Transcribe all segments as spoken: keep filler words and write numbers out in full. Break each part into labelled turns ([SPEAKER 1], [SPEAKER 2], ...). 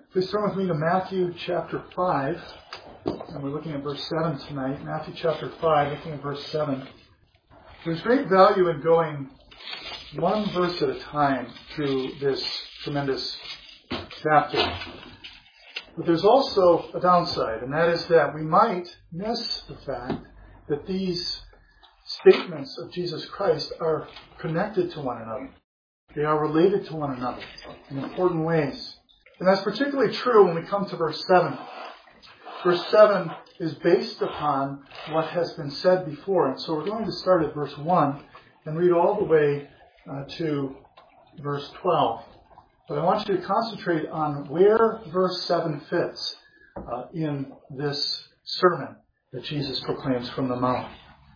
[SPEAKER 1] Please turn with me to Matthew chapter five. And we're looking at verse seven tonight. Matthew chapter five, looking at verse seven. There's great value in going one verse at a time through this tremendous chapter. But there's also a downside, and that is that we might miss the fact that these statements of Jesus Christ are connected to one another. They are related to one another in important ways. And that's particularly true when we come to verse seven. Verse seven is based upon what has been said before. And so we're going to start at verse one and read all the way uh, to verse twelve. But I want you to concentrate on where verse seven fits uh, in this sermon that Jesus proclaims from the Mount.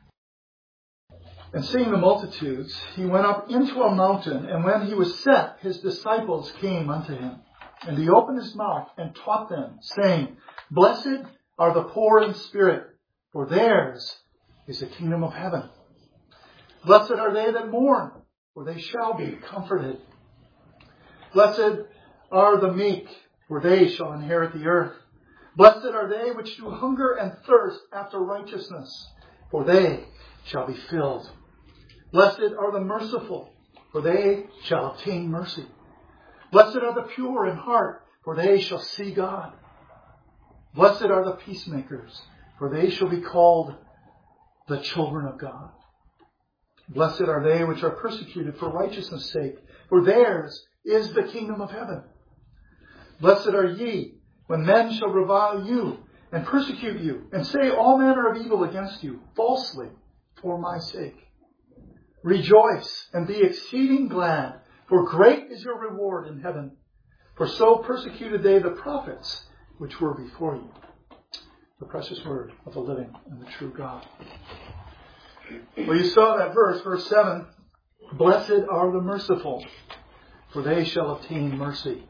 [SPEAKER 1] And seeing the multitudes, he went up into a mountain, and when he was set, his disciples came unto him. And he opened his mouth and taught them, saying, Blessed are the poor in spirit, for theirs is the kingdom of heaven. Blessed are they that mourn, for they shall be comforted. Blessed are the meek, for they shall inherit the earth. Blessed are they which do hunger and thirst after righteousness, for they shall be filled. Blessed are the merciful, for they shall obtain mercy. Blessed are the pure in heart, for they shall see God. Blessed are the peacemakers, for they shall be called the children of God. Blessed are they which are persecuted for righteousness' sake, for theirs is the kingdom of heaven. Blessed are ye, when men shall revile you, and persecute you, and say all manner of evil against you, falsely, for my sake. Rejoice, and be exceeding glad, for great is your reward in heaven. For so persecuted they the prophets which were before you. The precious word of the living and the true God. Well, you saw that verse, verse seven. Blessed are the merciful, for they shall obtain mercy.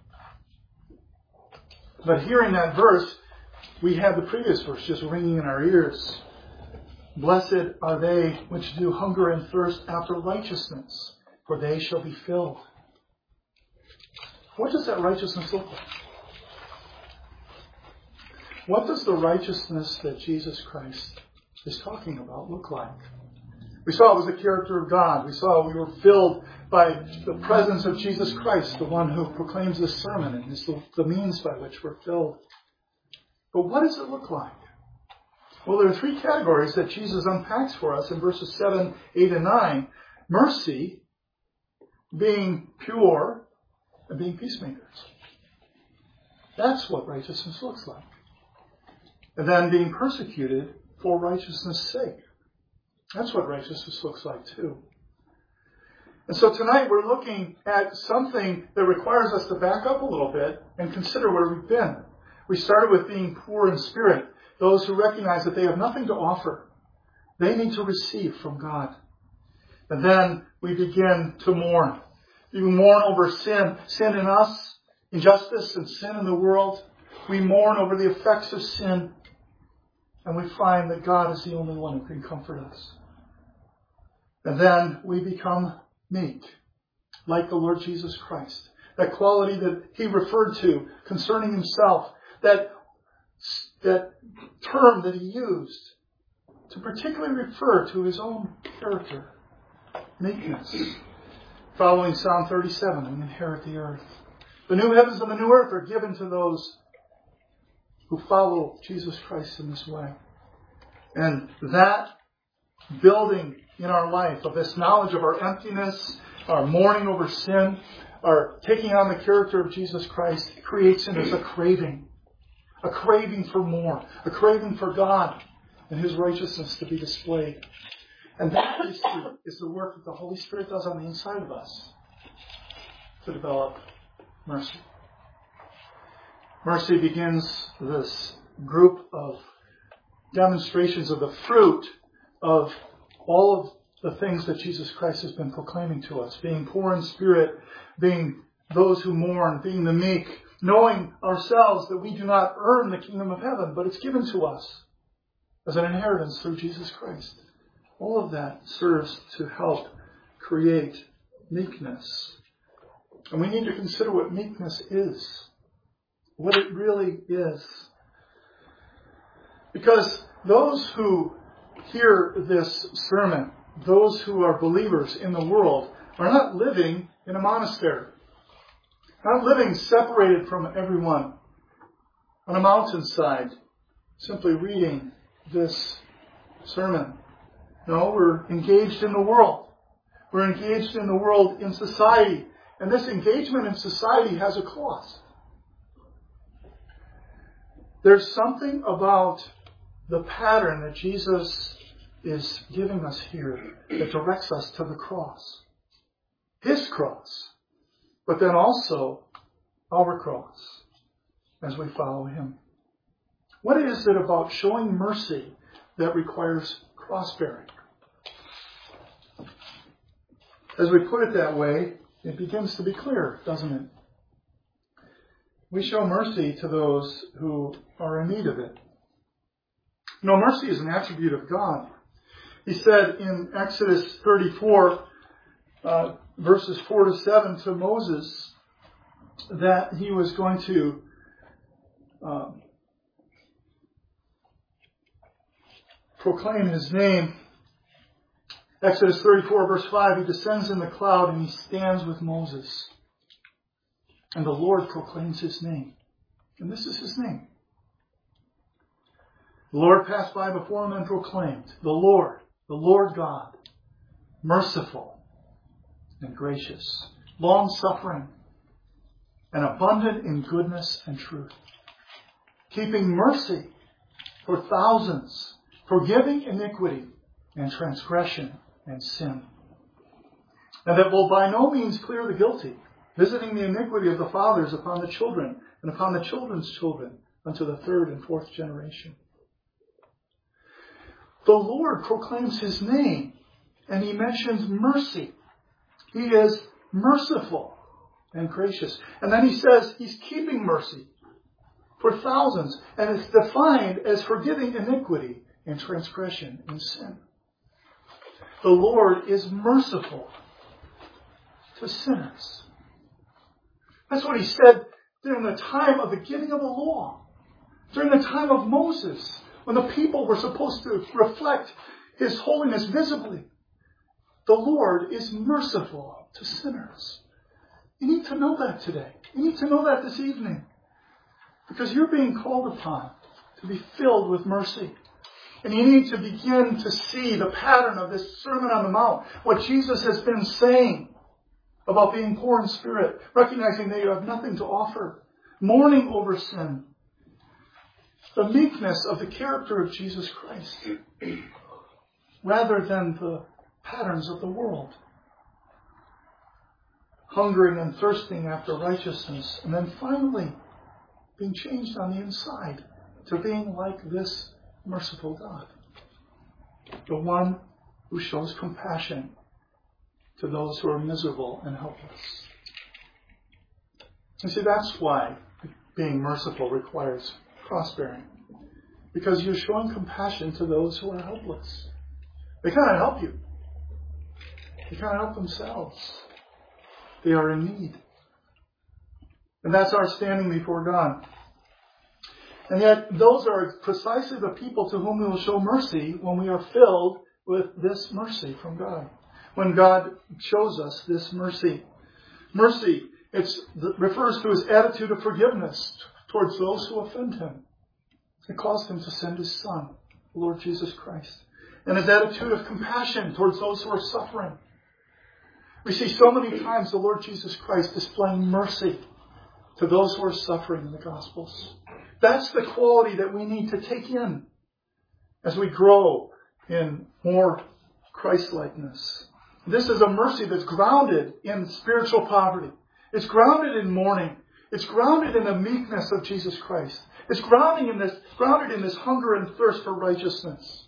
[SPEAKER 1] But hearing that verse, we have the previous verse just ringing in our ears. Blessed are they which do hunger and thirst after righteousness, for they shall be filled. What does that righteousness look like? What does the righteousness that Jesus Christ is talking about look like? We saw it was the character of God. We saw we were filled by the presence of Jesus Christ, the one who proclaims this sermon, and is the, the means by which we're filled. But what does it look like? Well, there are three categories that Jesus unpacks for us in verses seven, eight, and nine. Mercy, being pure, and being peacemakers. That's what righteousness looks like. And then being persecuted for righteousness' sake. That's what righteousness looks like too. And so tonight we're looking at something that requires us to back up a little bit and consider where we've been. We started with being poor in spirit. Those who recognize that they have nothing to offer. They need to receive from God. And then we begin to mourn. We mourn over sin. Sin in us, injustice and sin in the world. We mourn over the effects of sin. And we find that God is the only one who can comfort us. And then we become meek, like the Lord Jesus Christ. That quality that he referred to concerning himself. That, that term that he used to particularly refer to his own character. Meekness. Following Psalm thirty-seven, we inherit the earth. The new heavens and the new earth are given to those who follow Jesus Christ in this way. And that building in our life of this knowledge of our emptiness, our mourning over sin, our taking on the character of Jesus Christ creates in us a craving. A craving for more. A craving for God and his righteousness to be displayed. And that is the, is the work that the Holy Spirit does on the inside of us to develop mercy. Mercy begins this group of demonstrations of the fruit of all of the things that Jesus Christ has been proclaiming to us. Being poor in spirit, being those who mourn, being the meek, knowing ourselves that we do not earn the kingdom of heaven, but it's given to us as an inheritance through Jesus Christ. All of that serves to help create meekness. And we need to consider what meekness is. what it really is. Because those who hear this sermon, those who are believers in the world, are not living in a monastery. Not living separated from everyone on a mountainside, simply reading this sermon. No, we're engaged in the world. We're engaged in the world in society. And this engagement in society has a cost. There's something about the pattern that Jesus is giving us here that directs us to the cross. His cross. But then also our cross as we follow Him. What is it about showing mercy that requires cross-bearing? As we put it that way, it begins to be clear, doesn't it? We show mercy to those who are in need of it. You know, mercy is an attribute of God. He said in Exodus thirty-four, uh, verses four to seven to Moses, that he was going to um, proclaim His name. Exodus thirty-four, verse five, He descends in the cloud and He stands with Moses. And the Lord proclaims His name. And this is His name. The Lord passed by before Him and proclaimed, the Lord, the Lord God, merciful and gracious, long-suffering, and abundant in goodness and truth, keeping mercy for thousands, forgiving iniquity and transgression and sin, and that will by no means clear the guilty, visiting the iniquity of the fathers upon the children and upon the children's children unto the third and fourth generation. The Lord proclaims His name, and He mentions mercy. He is merciful and gracious. And then He says He's keeping mercy for thousands, and it's defined as forgiving iniquity and transgression and sin. The Lord is merciful to sinners. That's what He said during the time of the giving of the law, during the time of Moses, when the people were supposed to reflect His holiness visibly. The Lord is merciful to sinners. You need to know that today. You need to know that this evening. Because you're being called upon to be filled with mercy. And you need to begin to see the pattern of this Sermon on the Mount. What Jesus has been saying about being poor in spirit. Recognizing that you have nothing to offer. Mourning over sin. The meekness of the character of Jesus Christ. Rather than the patterns of the world. Hungering and thirsting after righteousness. And then finally, being changed on the inside to being like this merciful God. The one who shows compassion to those who are miserable and helpless. You see, that's why being merciful requires cross-bearing. Because you're showing compassion to those who are helpless. They cannot help you. They cannot help themselves. They are in need. And that's our standing before God. And yet, those are precisely the people to whom we will show mercy when we are filled with this mercy from God. When God shows us this mercy. Mercy, it refers to His attitude of forgiveness towards those who offend Him. It caused Him to send His Son, the Lord Jesus Christ. And His attitude of compassion towards those who are suffering. We see so many times the Lord Jesus Christ displaying mercy to those who are suffering in the Gospels. That's the quality that we need to take in as we grow in more Christ-likeness. This is a mercy that's grounded in spiritual poverty. It's grounded in mourning. It's grounded in the meekness of Jesus Christ. It's grounding in this, grounded in this hunger and thirst for righteousness.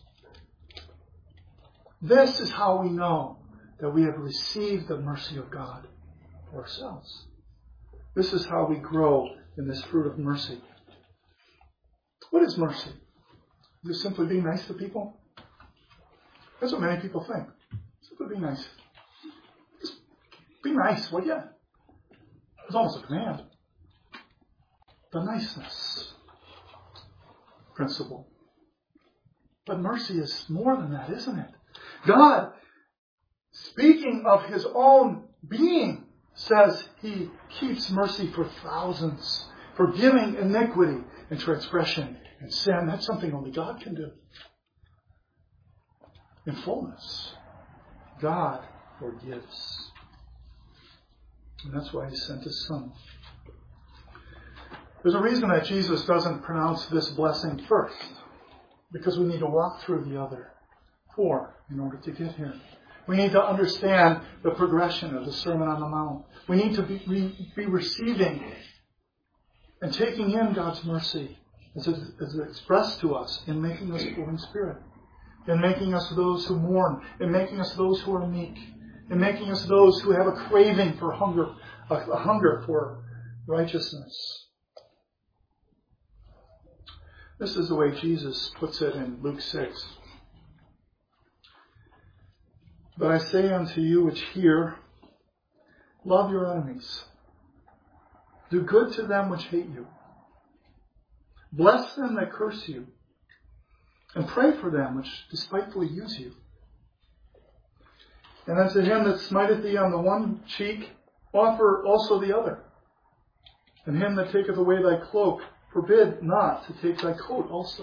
[SPEAKER 1] This is how we know that we have received the mercy of God for ourselves. This is how we grow in this fruit of mercy. What is mercy? Is it simply being nice to people? That's what many people think. Simply be nice. Just be nice, will you? It's almost a command. the niceness principle. But mercy is more than that, isn't it? God, speaking of His own being, says He keeps mercy for thousands, forgiving iniquity and transgression and sin. That's something only God can do. In fullness, God forgives. And that's why He sent His Son. There's a reason that Jesus doesn't pronounce this blessing first. Because we need to walk through the other four in order to get here. We need to understand the progression of the Sermon on the Mount. We need to be, be, be receiving and taking in God's mercy as it is expressed to us in making us poor in spirit, in making us those who mourn, in making us those who are meek, in making us those who have a craving for hunger, a, a hunger for righteousness. This is the way Jesus puts it in Luke six. But I say unto you which hear, love your enemies. Do good to them which hate you. Bless them that curse you. And pray for them which despitefully use you. And unto him that smiteth thee on the one cheek, offer also the other. And him that taketh away thy cloak, forbid not to take thy coat also.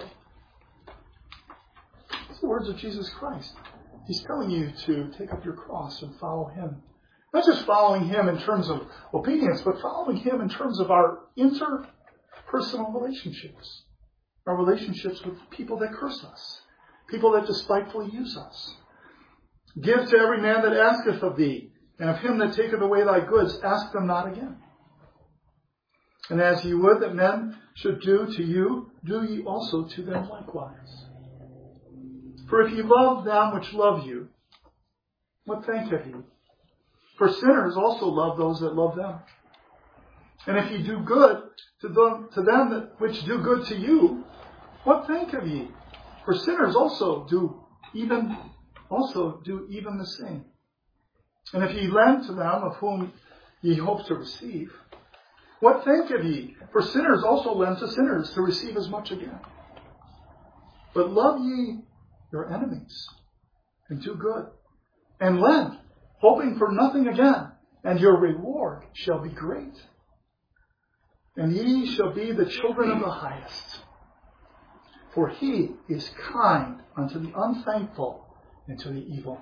[SPEAKER 1] It's the words of Jesus Christ. He's telling you to take up your cross and follow Him. Not just following Him in terms of obedience, but following Him in terms of our interpersonal relationships. Our relationships with people that curse us. People that despitefully use us. Give to every man that asketh of thee, and of him that taketh away thy goods, ask them not again. And as ye would that men should do to you, do ye also to them likewise. For if ye love them which love you, what thank have ye? For sinners also love those that love them. And if ye do good to them, to them that which do good to you, what thank have ye? For sinners also do even also do even the same. And if ye lend to them of whom ye hope to receive, what thank have ye? For sinners also lend to sinners to receive as much again. But love ye your enemies, and do good, and lend, hoping for nothing again, and your reward shall be great. And ye shall be the children of the highest. For He is kind unto the unthankful and to the evil.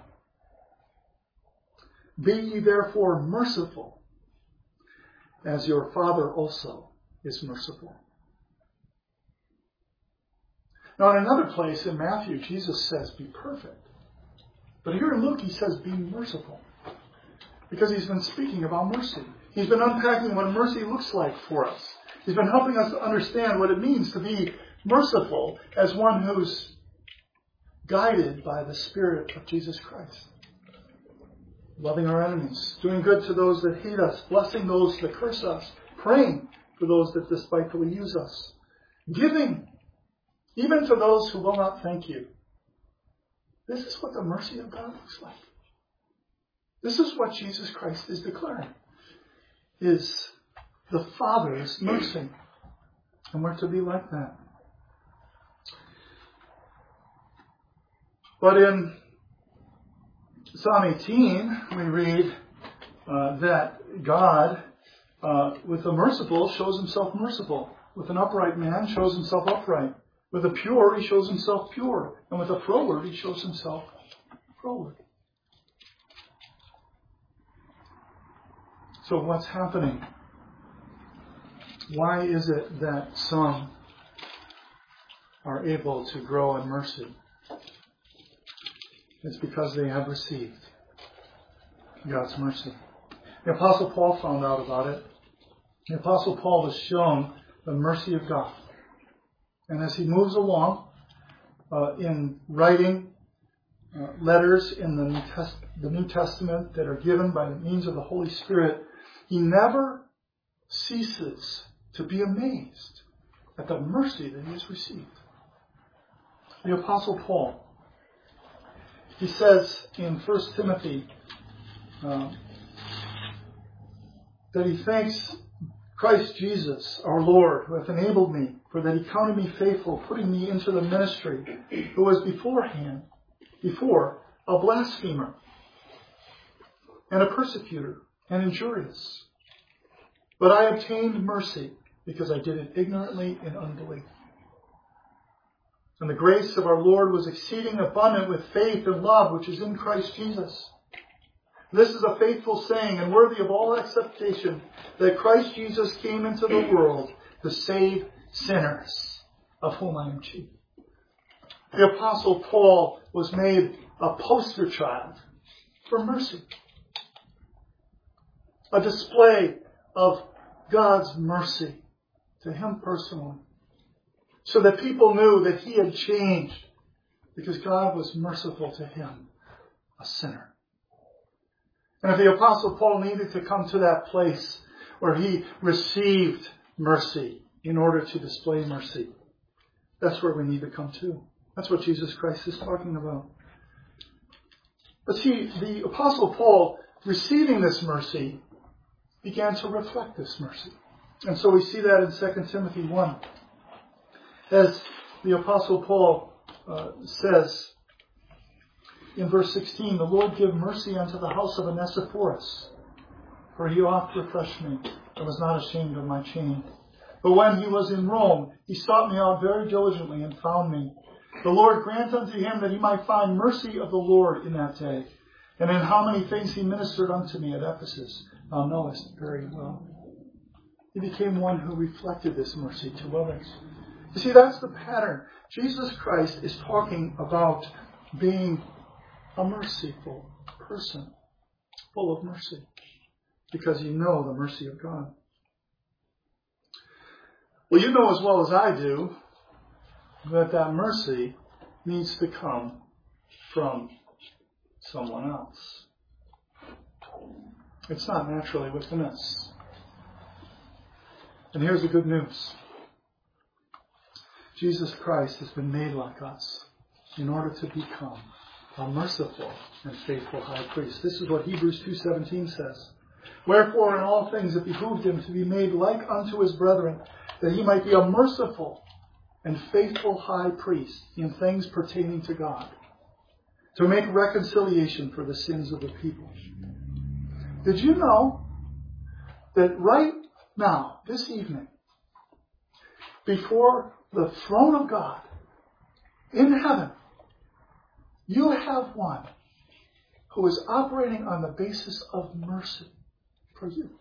[SPEAKER 1] Be ye therefore merciful, as your Father also is merciful. Now in another place in Matthew, Jesus says, be perfect. But here in Luke, He says, be merciful. Because He's been speaking about mercy. He's been unpacking what mercy looks like for us. He's been helping us to understand what it means to be merciful as one who's guided by the Spirit of Jesus Christ. Loving our enemies, doing good to those that hate us, blessing those that curse us, praying for those that despitefully use us, giving even to those who will not thank you. This is what the mercy of God looks like. This is what Jesus Christ is declaring, is the Father's mercy. And we're to be like that. But in Psalm eighteen, we read uh, that God, uh, with the merciful, shows Himself merciful. With an upright man, shows Himself upright. With the pure, He shows Himself pure. And with the froward, He shows Himself froward. So what's happening? Why is it that some are able to grow in mercy? It's because they have received God's mercy. The Apostle Paul found out about it. The Apostle Paul was shown the mercy of God. And as he moves along uh, in writing uh, letters in the New, Test- the New Testament that are given by the means of the Holy Spirit, he never ceases to be amazed at the mercy that he has received. The Apostle Paul, he says in First Timothy um, that he thanks Christ Jesus, our Lord, who hath enabled me, for that he counted me faithful, putting me into the ministry, who was beforehand, before, a blasphemer, and a persecutor, and injurious. But I obtained mercy, because I did it ignorantly in unbelief. And the grace of our Lord was exceeding abundant with faith and love, which is in Christ Jesus. This is a faithful saying and worthy of all acceptation, that Christ Jesus came into the world to save sinners, of whom I am chief. The Apostle Paul was made a poster child for mercy. A display of God's mercy to him personally, so that people knew that he had changed because God was merciful to him, a sinner. And if the Apostle Paul needed to come to that place where he received mercy in order to display mercy, that's where we need to come to. That's what Jesus Christ is talking about. But see, the Apostle Paul, receiving this mercy, began to reflect this mercy. And so we see that in Second Timothy one. As the Apostle Paul uh, says in verse sixteen, the Lord give mercy unto the house of Onesiphorus, for he oft refreshed me, and was not ashamed of my chain. But when he was in Rome, he sought me out very diligently, and found me. The Lord grant unto him that he might find mercy of the Lord in that day. And in how many things he ministered unto me at Ephesus, thou knowest very well. He became one who reflected this mercy to others. You see, that's the pattern. Jesus Christ is talking about being a merciful person, full of mercy, because you know the mercy of God. Well, you know as well as I do that that mercy needs to come from someone else. It's not naturally within us. And here's the good news. Jesus Christ has been made like us in order to become a merciful and faithful high priest. This is what Hebrews two seventeen says. Wherefore in all things it behooved him to be made like unto his brethren, that he might be a merciful and faithful high priest in things pertaining to God, to make reconciliation for the sins of the people. Did you know that right now, this evening, before the throne of God in heaven, you have one who is operating on the basis of mercy for you?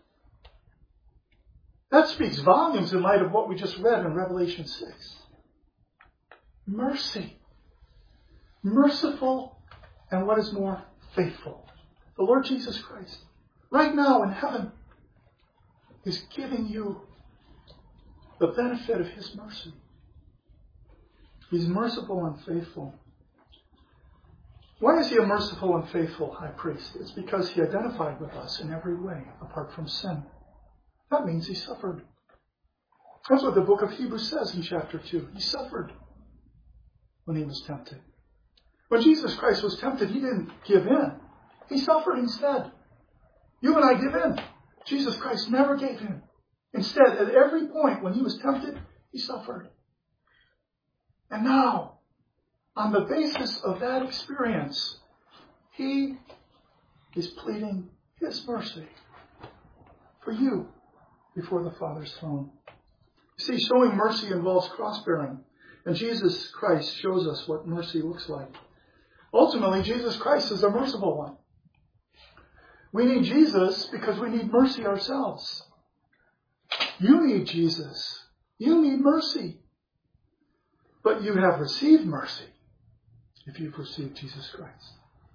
[SPEAKER 1] That speaks volumes in light of what we just read in Revelation six. Mercy. Merciful, and what is more, faithful. The Lord Jesus Christ, right now in heaven, is giving you the benefit of his mercy. He's merciful and faithful. Why is he a merciful and faithful high priest? It's because he identified with us in every way, apart from sin. That means he suffered. That's what the book of Hebrews says in chapter two. He suffered when he was tempted. When Jesus Christ was tempted, he didn't give in. He suffered instead. You and I give in. Jesus Christ never gave in. Instead, at every point when he was tempted, he suffered. And now, on the basis of that experience, he is pleading his mercy for you before the Father's throne. You see, showing mercy involves cross-bearing. And Jesus Christ shows us what mercy looks like. Ultimately, Jesus Christ is the merciful one. We need Jesus because we need mercy ourselves. You need Jesus. You need mercy. But you have received mercy if you've received Jesus Christ.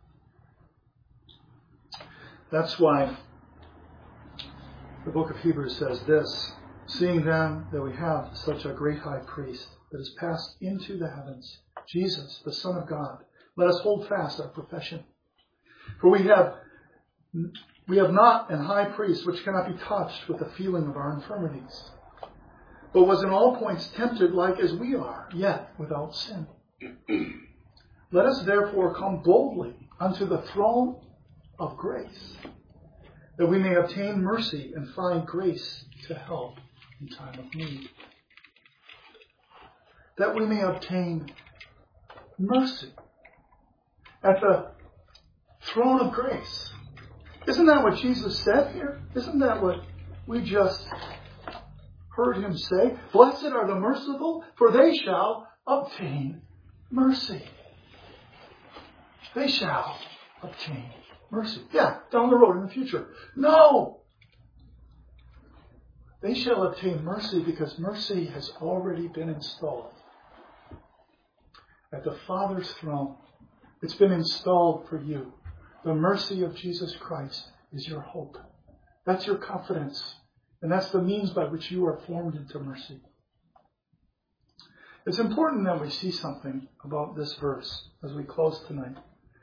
[SPEAKER 1] That's why the book of Hebrews says this: seeing then that we have such a great high priest that has passed into the heavens, Jesus, the Son of God, let us hold fast our profession. For we have we have not an high priest which cannot be touched with the feeling of our infirmities, but was in all points tempted like as we are, yet without sin. Let us therefore come boldly unto the throne of grace, that we may obtain mercy and find grace to help in time of need, that we may obtain mercy at the throne of grace. Isn't that what Jesus said here? Isn't that what we just heard him say? Blessed are the merciful, for they shall obtain mercy. They shall obtain mercy. Yeah, down the road in the future. No! They shall obtain mercy because mercy has already been installed at the Father's throne. It's been installed for you. The mercy of Jesus Christ is your hope. That's your confidence. And that's the means by which you are formed into mercy. It's important that we see something about this verse as we close tonight.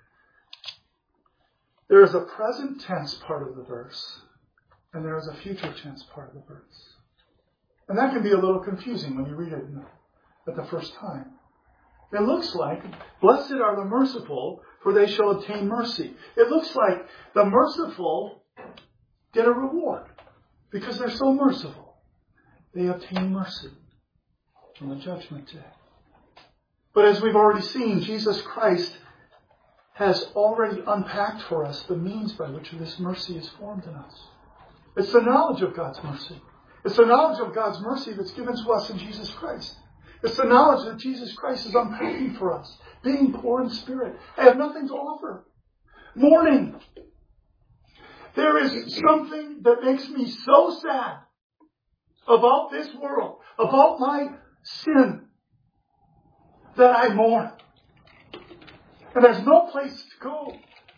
[SPEAKER 1] There is a present tense part of the verse, and there is a future tense part of the verse. And that can be a little confusing when you read it at the first time. It looks like, blessed are the merciful, for they shall obtain mercy. It looks like the merciful get a reward because they're so merciful. They obtain mercy on the judgment day. But as we've already seen, Jesus Christ has already unpacked for us the means by which this mercy is formed in us. It's the knowledge of God's mercy. It's the knowledge of God's mercy that's given to us in Jesus Christ. It's the knowledge that Jesus Christ is unpacking for us, being poor in spirit. I have nothing to offer. Mourning. There is something that makes me so sad about this world, about my sin, that I mourn. And there's no place to go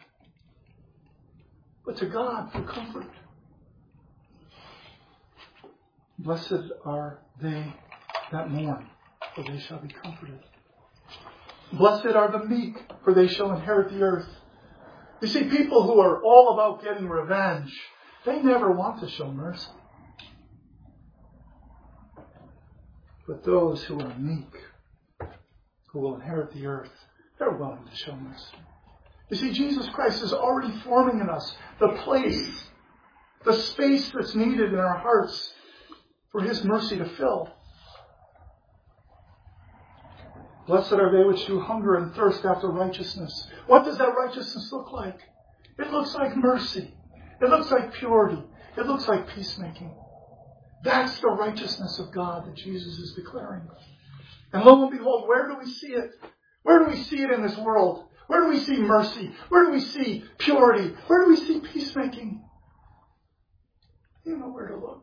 [SPEAKER 1] but to God for comfort. Blessed are they that mourn, for they shall be comforted. Blessed are the meek, for they shall inherit the earth. You see, people who are all about getting revenge, they never want to show mercy. But those who are meek, who will inherit the earth, they're willing to show mercy. You see, Jesus Christ is already forming in us the place, the space that's needed in our hearts for His mercy to fill. Blessed are they which do hunger and thirst after righteousness. What does that righteousness look like? It looks like mercy. It looks like purity. It looks like peacemaking. That's the righteousness of God that Jesus is declaring. And lo and behold, where do we see it? Where do we see it in this world? Where do we see mercy? Where do we see purity? Where do we see peacemaking? You know where to look.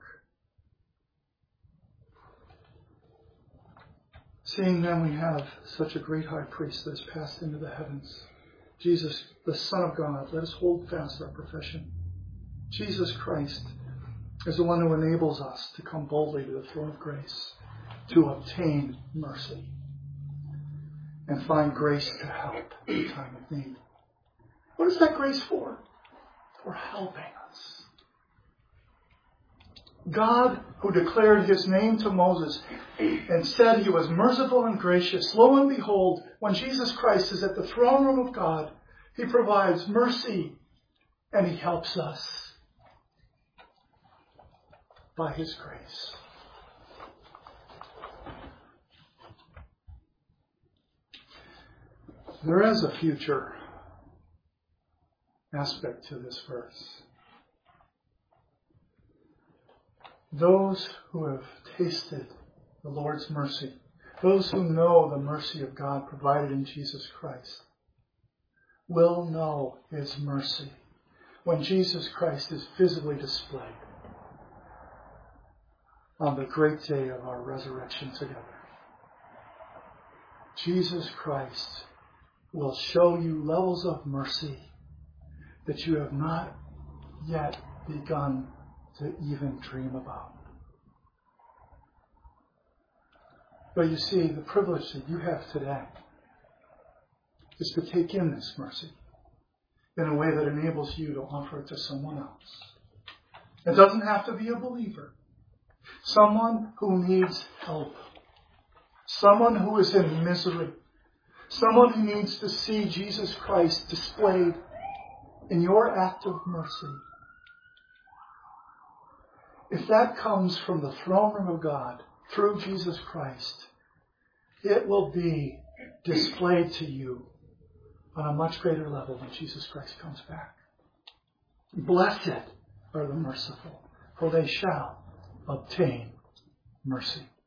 [SPEAKER 1] Seeing then we have such a great high priest that has passed into the heavens, Jesus, the Son of God, let us hold fast our profession. Jesus Christ is the one who enables us to come boldly to the throne of grace, to obtain mercy, and find grace to help in time of need. What is that grace for? For helping us. God, who declared His name to Moses and said He was merciful and gracious, lo and behold, when Jesus Christ is at the throne room of God, He provides mercy and He helps us by His grace. There is a future aspect to this verse. Those who have tasted the Lord's mercy, those who know the mercy of God provided in Jesus Christ, will know His mercy when Jesus Christ is visibly displayed on the great day of our resurrection together. Jesus Christ will show you levels of mercy that you have not yet begun to even dream about. But you see, the privilege that you have today is to take in this mercy in a way that enables you to offer it to someone else. It doesn't have to be a believer. Someone who needs help. Someone who is in misery. Someone who needs to see Jesus Christ displayed in your act of mercy. if that comes from the throne room of God through Jesus Christ, it will be displayed to you on a much greater level when Jesus Christ comes back. Blessed are the merciful, for they shall obtain mercy.